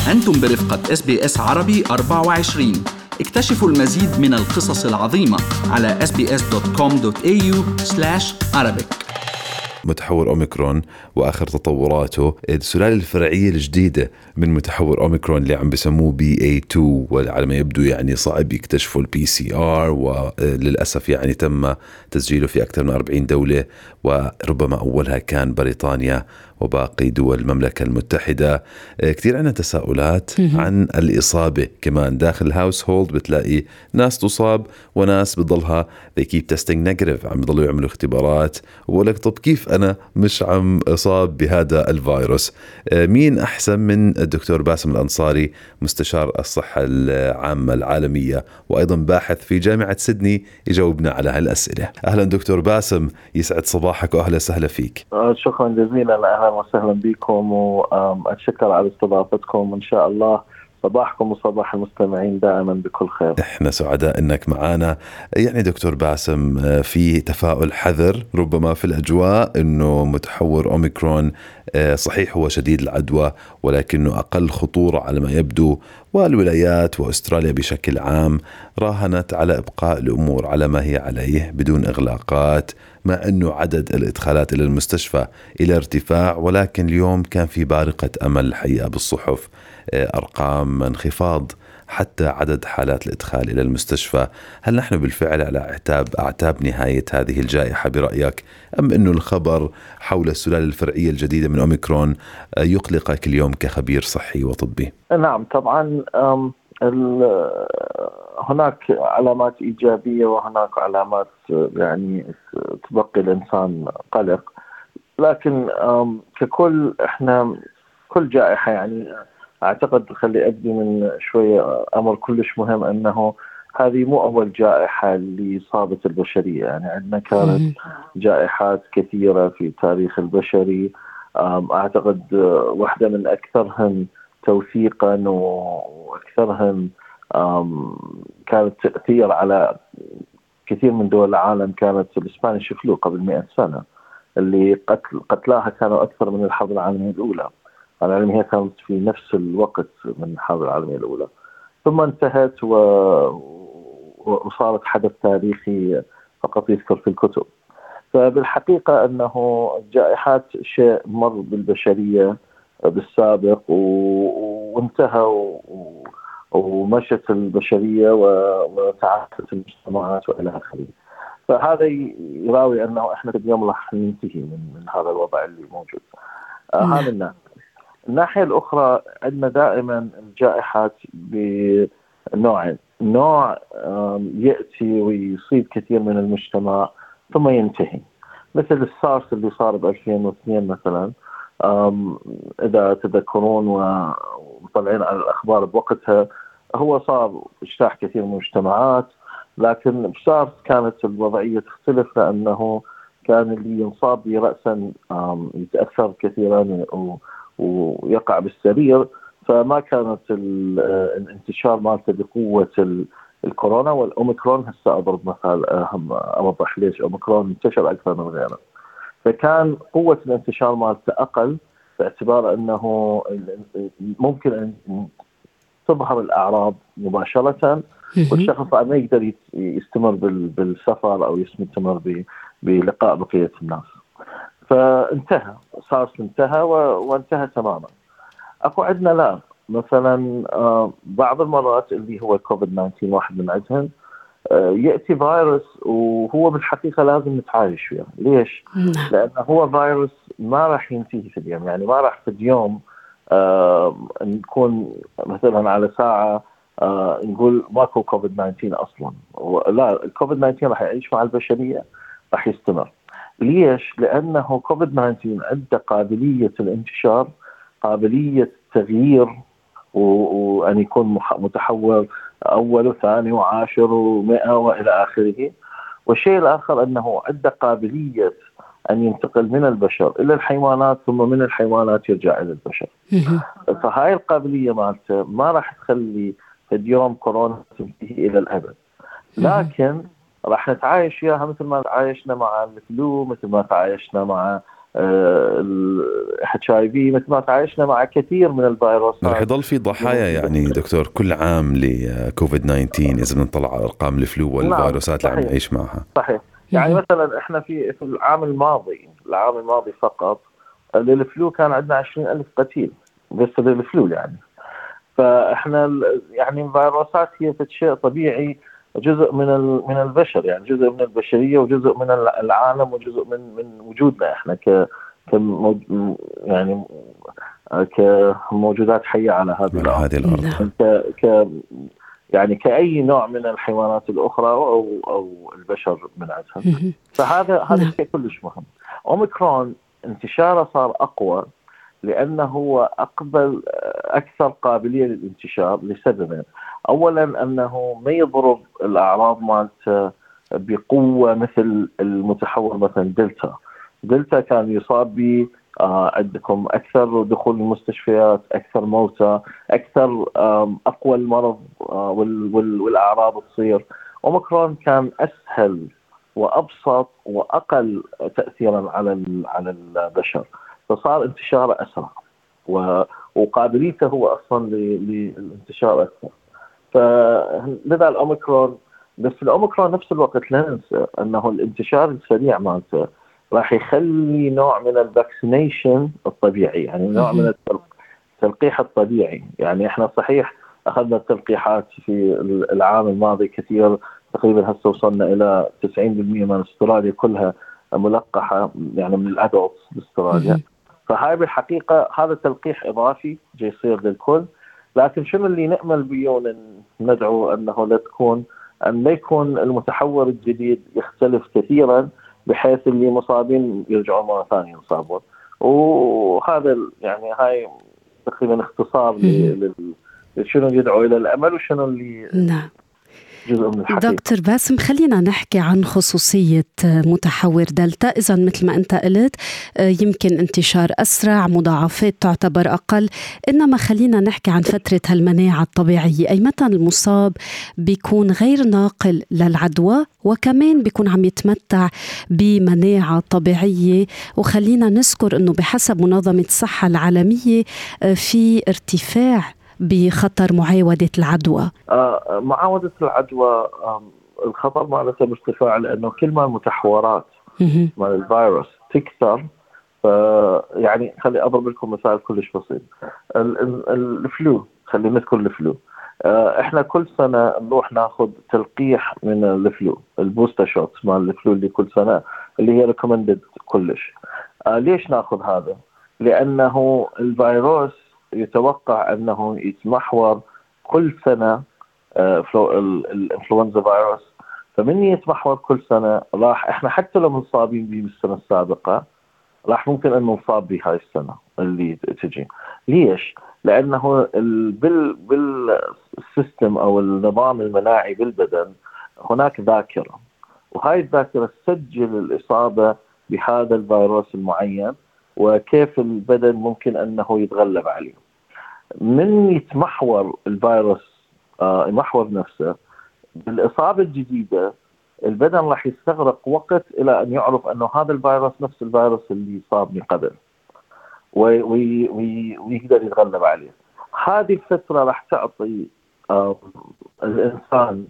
أنتم برفقة SBS عربي 24. اكتشفوا المزيد من القصص العظيمة على sbs.com.au/Arabic. متحور أوميكرون وآخر تطوراته، السلالة الفرعية الجديدة من متحور أوميكرون اللي عم بسموه BA2، وعلى ما يبدو يعني صعب يكتشفوا PCR، وللأسف يعني تم تسجيله في أكثر من 40 دولة، وربما أولها كان بريطانيا وباقي دول المملكة المتحدة. كتير عنا تساؤلات عن الإصابة كمان داخل الهاوس هولد. بتلاقي ناس تصاب وناس بضلها they keep testing negative، عم بضلوا يعملوا اختبارات وبقولك طب كيف أنا مش عم أصاب بهذا الفيروس؟ مين أحسن من الدكتور باسم الأنصاري، مستشار الصحة العامة العالمية وأيضا باحث في جامعة سيدني، يجاوبنا على هالأسئلة. أهلا دكتور باسم، يسعد صباحك وأهلا وسهلا فيك. شكرا جزيلا، أهلا وسهلا بكم، وأتشكر على استضافتكم. إن شاء الله صباحكم وصباح المستمعين دائما بكل خير. احنا سعداء انك معنا. يعني دكتور باسم، في تفاؤل حذر ربما في الاجواء انه متحور اوميكرون صحيح هو شديد العدوى ولكنه اقل خطورة على ما يبدو، والولايات واستراليا بشكل عام راهنت على ابقاء الامور على ما هي عليه بدون اغلاقات، مع انه عدد الادخالات الى المستشفى الى ارتفاع، ولكن اليوم كان في بارقة امل الحقيقة بالصحف، ارقام انخفاض حتى عدد حالات الإدخال إلى المستشفى. هل نحن بالفعل على أعتاب نهاية هذه الجائحة برأيك، أم أنه الخبر حول السلالة الفرعية الجديدة من أوميكرون يقلقك اليوم كخبير صحي وطبي؟ نعم طبعا، هناك علامات إيجابية وهناك علامات يعني تبقي الإنسان قلق، لكن ككل إحنا كل جائحة يعني أعتقد خلي أبدي من شوية أمر كلش مهم، أنه هذه مو أول جائحة اللي صابت البشرية. يعني عندنا كانت جائحات كثيرة في التاريخ البشري، أعتقد واحدة من أكثرهم توثيقا وأكثرهم كانت تأثير على كثير من دول العالم كانت الإسبانيش فلو قبل 100 سنة، اللي قتلاها كانوا أكثر من الحرب العالمية الأولى. العالمية هي كانت في نفس الوقت من الحرب العالمية الأولى، ثم انتهت وصارت حدث تاريخي فقط يذكر في الكتب. فبالحقيقة أنه الجائحات شيء مر بالبشرية بالسابق وانتهى ومشت البشرية وتعافت المجتمعات وإلى آخره. فهذا يراوي أنه إحنا اليوم راح ننتهي من هذا الوضع اللي موجود. هذا الناحية الأخرى عندنا دائما الجائحات بنوعين، نوع يأتي ويصيب كثير من المجتمع ثم ينتهي، مثل السارس اللي صار ب2002 مثلا. إذا تذكرون وطلعين على الأخبار بوقتها، هو صار اجتاح كثير من المجتمعات، لكن بسارس كانت الوضعية تختلف، لأنه كان اللي ينصاب برأسا يتأثر كثيرا ويقع بالسرير، فما كانت الانتشار مالته بقوة الكورونا. والأوميكرون هسه أضرب مثال أوضح ليش أوميكرون انتشر أكثر من غيره. فكان قوة الانتشار مالته أقل، باعتبار أنه ممكن أن تظهر الأعراض مباشرة والشخص ما يقدر يستمر بالسفر أو يستمر بلقاء بقية الناس. فانتهى، صار انتهى وانتهى تماما. اكو عندنا لا مثلا بعض المرات اللي هو كوفيد 19 واحد من عندهم يأتي فيروس وهو بالحقيقة لازم نتعايش وياه. ليش؟ لأنه هو فيروس ما راح ينتهي في اليوم، يعني ما راح في اليوم نكون مثلا على ساعة نقول ماكو كوفيد 19 أصلا. لا، الكوفيد 19 راح يعيش مع البشرية، راح يستمر. ليش؟ لأنه كوفيد 19 عنده قابلية الانتشار، قابلية التغيير، وأن يكون متحور أول وثاني وعاشر ومئة وإلى آخره. والشيء الآخر أنه عنده قابلية أن ينتقل من البشر إلى الحيوانات، ثم من الحيوانات يرجع إلى البشر. فهاي القابلية مالته ما راح تخلي في اليوم كورونا تنتهي إلى الأبد، لكن راح نتعايش وياها مثل ما تعايشنا مع الفلو، مثل ما تعايشنا مع HIV مثل ما تعايشنا مع كثير من الفيروسات. رح يضل في ضحايا يعني دكتور كل عام لكوفيد 19 إذا بنطلع على أرقام الفلو والفيروسات اللي عم نعيش معها. صحيح. يعني مثلا احنا في العام الماضي فقط للفلو كان عندنا 20,000 قتيل بس للفلو يعني. فاحنا يعني الفيروسات هي شيء طبيعي، جزء من البشر، يعني جزء من البشرية وجزء من العالم وجزء من وجودنا احنا يعني كموجودات حية على هذه الأرض. يعني كأي نوع من الحيوانات الأخرى أو البشر من عندهم. فهذا الشيء كلش مهم. أوميكرون انتشاره صار أقوى لأنه هو أكثر قابلية للانتشار لسببين. أولا أنه ما يضرب الأعراض مالته بقوة مثل المتحور مثلا دلتا كان يصاب ب عندكم أكثر دخول المستشفيات، أكثر موتى، أكثر أقوى المرض والأعراض تصير. أوميكرون كان أسهل وأبسط وأقل تأثيرا على البشر، فصار انتشاره أسرع وقابليته هو أصلا للانتشار أكثر. فلذا الأوميكرون، بس الأوميكرون نفس الوقت لا ننسى أنه الانتشار السريع مالته راح يخلي نوع من الفاكسينيشن الطبيعي، يعني نوع من التلقيح الطبيعي. يعني احنا صحيح أخذنا التلقيحات في العام الماضي كثير، تقريبا هسه وصلنا إلى 90% من استراليا كلها ملقحة يعني من الأدولتس باستراليا. فهاي بالحقيقة هذا تلقيح إضافي جاي يصير للكل. لكن شنو اللي نأمل بيه ندعو أنه لا يكون المتحور الجديد يختلف كثيرا بحيث اللي مصابين يرجعون مرة ثانية يصابون. وهذا يعني هاي تقريبا اختصار شنو يدعو إلى الأمل وشنو اللي جزء من الحقيقة. دكتور باسم، خلينا نحكي عن خصوصية متحور دلتا. إذا مثل ما أنت قلت يمكن انتشار أسرع، مضاعفات تعتبر أقل، إنما خلينا نحكي عن فترة المناعة الطبيعية. أي متى المصاب بيكون غير ناقل للعدوى وكمان بيكون عم يتمتع بمناعة طبيعية. وخلينا نذكر أنه بحسب منظمة الصحة العالمية في ارتفاع بخطر معاودة العدوى. معاودة العدوى الخطر مالته مرتفع لأنه كل ما المتحورات مال الفيروس تكثر. يعني خلي أضرب لكم مثال كلش بسيط. الفلو، خلينا نذكر الفلو. احنا كل سنة نروح ناخذ تلقيح من الفلو، البوستر شوت مال الفلو اللي كل سنة اللي هي ريكومندد كلش. ليش ناخذ هذا؟ لأنه الفيروس يتوقع أنه يتمحور كل سنة الإنفلونزا فيروس. فمن يتمحور كل سنة احنا حتى لو مصابين به بالسنة السابقة راح ممكن أن نصاب بهاي السنة اللي تجي. ليش؟ لأنه بالسيستم أو النظام المناعي بالبدن هناك ذاكرة، وهاي الذاكرة تسجل الإصابة بهذا الفيروس المعين وكيف البدن ممكن أنه يتغلب عليه. من يتمحور الفيروس يمحور نفسه بالإصابة الجديدة، البدن راح يستغرق وقت إلى أن يعرف أنه هذا الفيروس نفس الفيروس اللي صابني قبل ويقدر يتغلب عليه. هذه الفترة راح تعطي الإنسان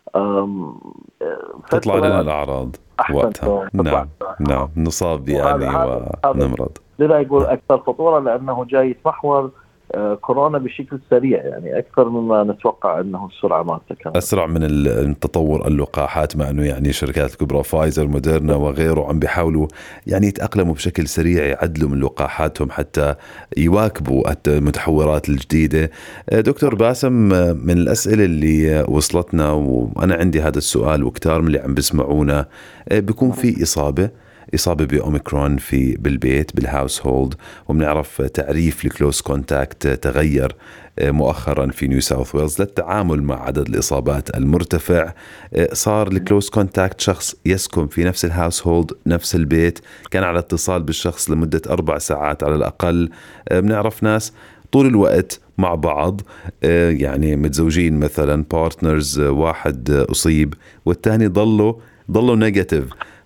تطلع لنا الأعراض وقتها. نعم نصاب يعني ونمرض. لذا يقول أكثر خطورة لأنه جاي يتمحور كورونا بشكل سريع، يعني أكثر مما نتوقع أنه السرعة مالته كانت أسرع من التطور اللقاحات، مع أنه يعني شركات الكبرى فايزر موديرنا وغيره عم بيحاولوا يعني يتأقلموا بشكل سريع، يعدلوا من لقاحاتهم حتى يواكبوا المتحورات الجديدة. دكتور باسم، من الأسئلة اللي وصلتنا وأنا عندي هذا السؤال وكتار من اللي عم بسمعونا، بيكون في إصابة بأوميكرون بالبيت بالهاوس هولد، وبنعرف تعريف الكلوز كونتاكت تغير مؤخرا في نيو ساوث ويلز للتعامل مع عدد الإصابات المرتفع. صار الكلوز كونتاكت شخص يسكن في نفس الهاوس هولد نفس البيت، كان على اتصال بالشخص لمدة 4 ساعات على الأقل. بنعرف ناس طول الوقت مع بعض، يعني متزوجين مثلا بارتنرز، واحد أصيب والتاني ضلوا نيجاتيف.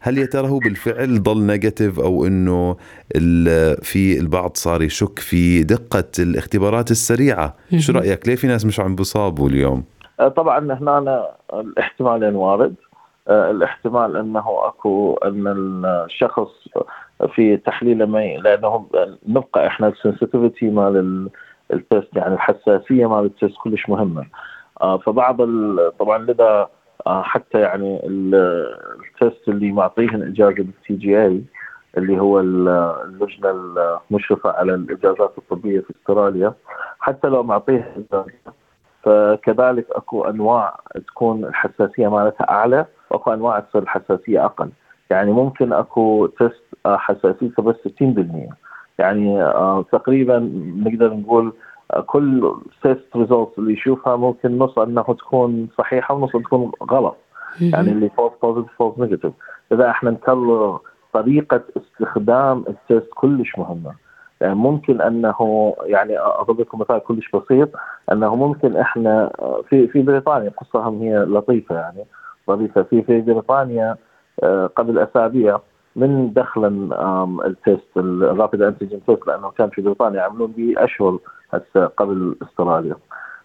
هل يا ترى هو بالفعل ضل نيجاتيف، أو أنه في البعض صار يشك في دقة الاختبارات السريعة؟ شو رأيك؟ ليه في ناس مش عم بيصابوا اليوم؟ طبعا هنا الاحتمالين وارد. الاحتمال أنه أكو أن الشخص في تحليل مي، لأنه نبقى إحنا السنسيتيفيتي مال التست، يعني الحساسية مال التست كلش مهمة. فبعض طبعا لذا حتى يعني التست اللي معطيهن إجازة بالتي جي اي، اللي هو اللجنة المشرفة على الإجازات الطبية في استراليا، حتى لو معطيه إجازة فكذلك اكو انواع تكون الحساسيه مالتها اعلى، واكو انواع تصير الحساسيه اقل. يعني ممكن اكو تست حساسيته بس 60%، يعني تقريبا نقدر نقول كل تست ريزولت اللي يشوفها ممكن نص انه تكون صحيحه ونص تكون غلط، يعني اللي فولس بوزيتيف فولس نيجاتيف. اذا احنا نكرر طريقه استخدام التست كلش مهمه. يعني ممكن انه يعني اضرب لكم مثال كلش بسيط، انه ممكن احنا في بريطانيا، قصه هم هي لطيفه يعني ظريفه، في بريطانيا قبل اسابيع من دخلا التست الرابيد انتيجين تيست، لانه كان في بريطانيا يعملون به اشهر هسه قبل استراليا.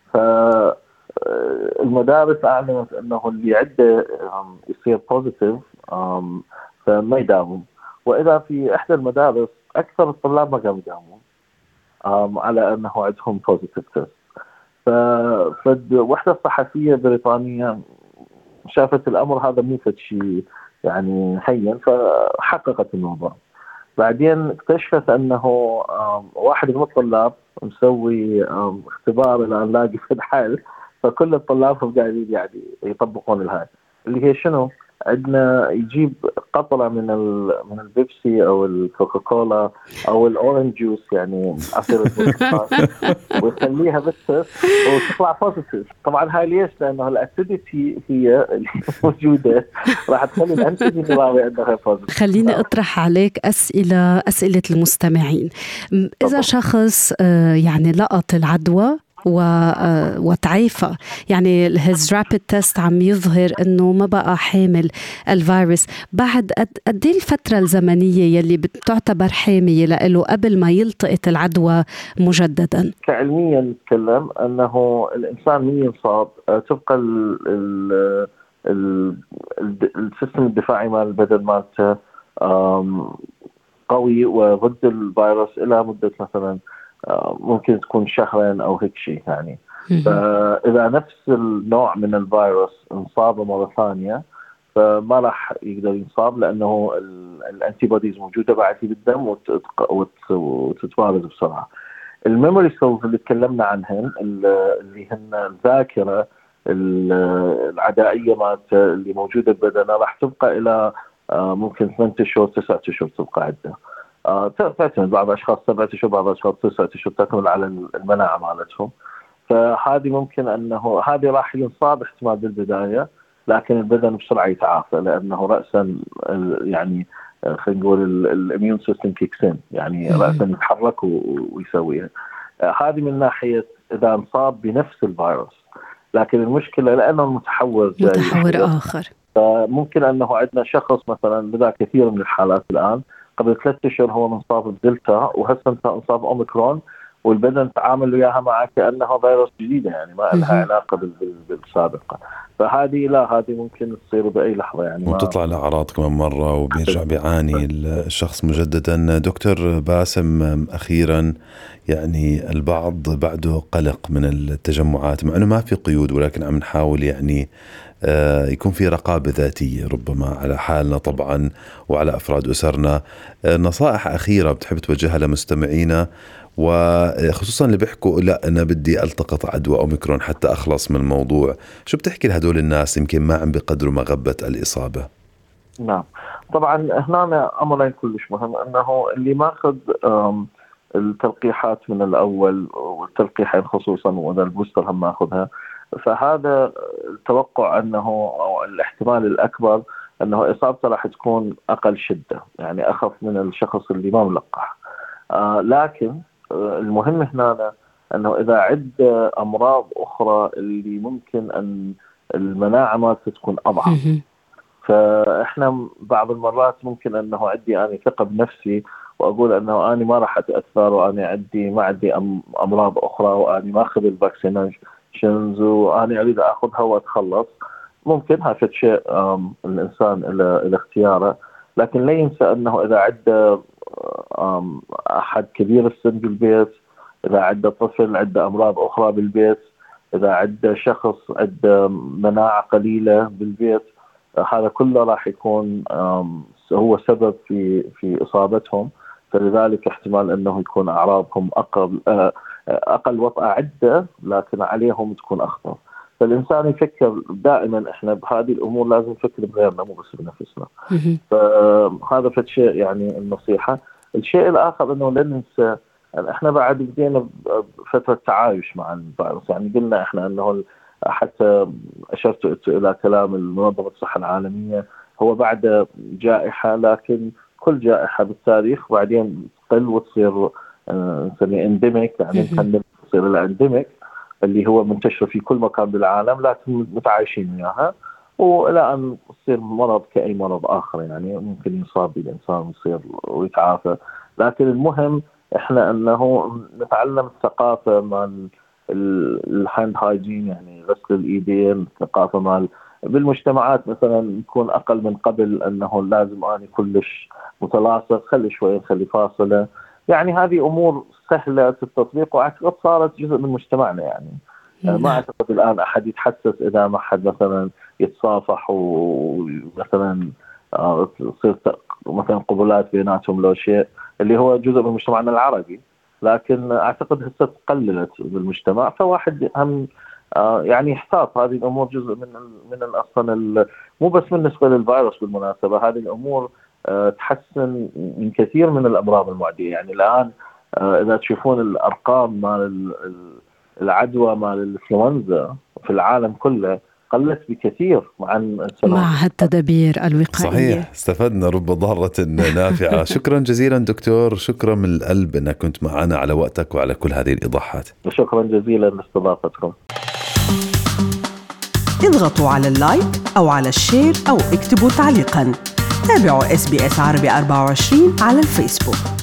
فالمدارس اعلنت انه اللي عنده يصير بوزيتيف فما يداوم. واذا في احدى المدارس اكثر الطلاب ما قاموا يداومون على انه عندهم بوزيتيف تيست. فوحده صحفيه بريطانيه شافت الامر هذا مو شيء يعني هين، فحققت الموضوع. بعدين اكتشفت انه واحد من الطلاب مسوي اختبار الان لاقي في الحل، فكل الطلاب هم قاعدين يعني يطبقون الهاي اللي هي شنو؟ عندنا يجيب قطرة من البيبسي او الكوكاكولا او الاورنج جوس، يعني عصير البرتقال، ويخليها بالتست وتطلع بوزيتيف. طبعا هاي ليش؟ لانه الاسيديتي هي اللي موجوده راح تخلي الانتيجين النووي عندها بوزيتيف. خليني اطرح عليك اسئله المستمعين. اذا شخص يعني لقط العدوى وتعافى، يعني his rapid test عم يظهر انه ما بقى حامل الفيروس، بعد قد ايه الفترة الزمنية يلي بتعتبر حامية له قبل ما يلتقط العدوى مجددا؟ علميا نتكلم انه الانسان من ينصاب تبقى السيستم الدفاعي مال البدن مالته قوي وضد الفيروس الى مدة مثلا ممكن تكون شهرين أو هيك شيء يعني. فإذا نفس النوع من الفيروس انصاب مرة ثانية فما راح يقدر ينصاب، لأنه الأنتي بوديز موجودة بعد في بالدم وتتوارد بسرعة. الميموري سيلز اللي تكلمنا عنهن اللي هن الذاكرة العدائية مالت اللي موجودة ببدنه راح تبقى إلى ممكن 8 أشهر 9 أشهر تبقى عنده. تعتمد بعض الأشخاص 7 أشهر، بعض الأشخاص 9 أشهر، تعتمد على المناعة مالتهم. فهذه ممكن أنه هذه راح ينصاب احتمال بالبداية، لكن البدن بسرعة يتعافى لأنه رأسا يعني خلينا نقول الاميون سيستم كيكسين، يعني رأسا يتحرك ويسويها. هذه من ناحية إذا انصاب بنفس الفيروس، لكن المشكلة لأنه متحور آخر، فممكن أنه عندنا شخص مثلا لذا كثير من الحالات الآن قبل 3 أشهر هو منصاب بدلتا وهسه انصاب أوميكرون، والبدن تعامل وياها معه كأنها فيروس جديدة، يعني ما لها علاقة بالسابقة. فهذه لا، هذه ممكن تصير بأي لحظة يعني، وتطلع الأعراض كمان مرة وبيرجع بيعاني الشخص مجددا. دكتور باسم، أخيرا يعني البعض بعده قلق من التجمعات، مع أنه ما في قيود، ولكن عم نحاول يعني يكون في رقابة ذاتية ربما على حالنا طبعا وعلى أفراد أسرنا. نصائح أخيرة بتحب توجهها لمستمعينا، وخصوصا اللي بيحكوا لا أنا بدي ألتقط عدوى أوميكرون حتى أخلص من الموضوع، شو بتحكي لهدول الناس يمكن ما عم بقدروا مغبة الإصابة؟ نعم طبعا هنا أمرين كلش مهم، أنه اللي ماخذ التلقيحات من الأول والتلقيحين خصوصا وإذا البوستر هم ماخذها، فهذا التوقع أنه أو الاحتمال الأكبر أنه إصابته راح تكون أقل شدة، يعني أخف من الشخص اللي ما ملقح. لكن المهم هنا أنه إذا عدة أمراض أخرى اللي ممكن أن المناعة ما تكون أضعف، فإحنا بعض المرات ممكن أنه عندي أنا ثقة بنفسي وأقول أنه أنا ما راح أتأثر، وأنا ما عندي أمراض أخرى، وأنا ما أخذ الفاكسينيشنز وأنا أريد أخذها وأتخلص. ممكن هذا شيء الإنسان إلى اختياره، لكن لا ينسى أنه إذا عنده أحد كبير السن بالبيت، إذا عنده طفل عنده أمراض أخرى بالبيت، إذا عنده شخص عنده مناعة قليلة بالبيت، هذا كله راح يكون هو سبب في إصابتهم. فلذلك احتمال أنه يكون أعراضهم أقل وطأة عدة، لكن عليهم تكون أخطر. فالإنسان يفكر دائما، إحنا بهذه الأمور لازم نفكر بغيرنا مو بس بنفسنا. فهذا شيء يعني النصيحة. الشيء الآخر أنه لا ننسى إحنا بعد بدينا فترة تعايش مع الفيروس. يعني قلنا إحنا أنه حتى أشرت إلى كلام المنظمة الصحة العالمية، هو بعد جائحة، لكن كل جائحة بالتاريخ بعدين تقل وتصير نسميه انديميك، يعني تصير الانديميك اللي هو منتشر في كل مكان بالعالم، لكن متعايشين وياها، والى ان تصير مرض كأي مرض اخر، يعني ممكن يصاب بالانسان ويصير ويتعافى. لكن المهم احنا انه نتعلم الثقافه مال الهاند هايجين، يعني غسل الايدين، ثقافه مال بالمجتمعات مثلا يكون اقل من قبل، انه لازم اني كلش متلاصق، خلي شوي خلي فاصله. يعني هذه امور سهله التطبيق، واعتقد صارت جزء من مجتمعنا. يعني ما اعتقد الان احد يتحسس اذا ما حد مثلا يتصافح ومثلا تصير مثلا قبلات بيناتهم لو شيء اللي هو جزء من مجتمعنا العربي. لكن اعتقد هسه قللت بالمجتمع، فواحد هم يعني يحتاط. هذه الامور جزء من اصلا مو بس بالنسبه للفيروس، بالمناسبه هذه الامور تحسن من كثير من الامراض المعديه. يعني الان اذا تشوفون الارقام مال العدوى مال الانفلونزا في العالم كله قلت بكثير مع هالتدابير الوقائيه. صحيح، استفدنا رب ضارة نافعة. شكرا جزيلا دكتور، شكرا من القلب انك كنت معنا، على وقتك وعلى كل هذه الايضاحات. شكرا جزيلا لاستضافتكم. اضغطوا على اللايك او على الشير او اكتبوا تعليقا. تابعوا SBS عربي 24 على الفيسبوك.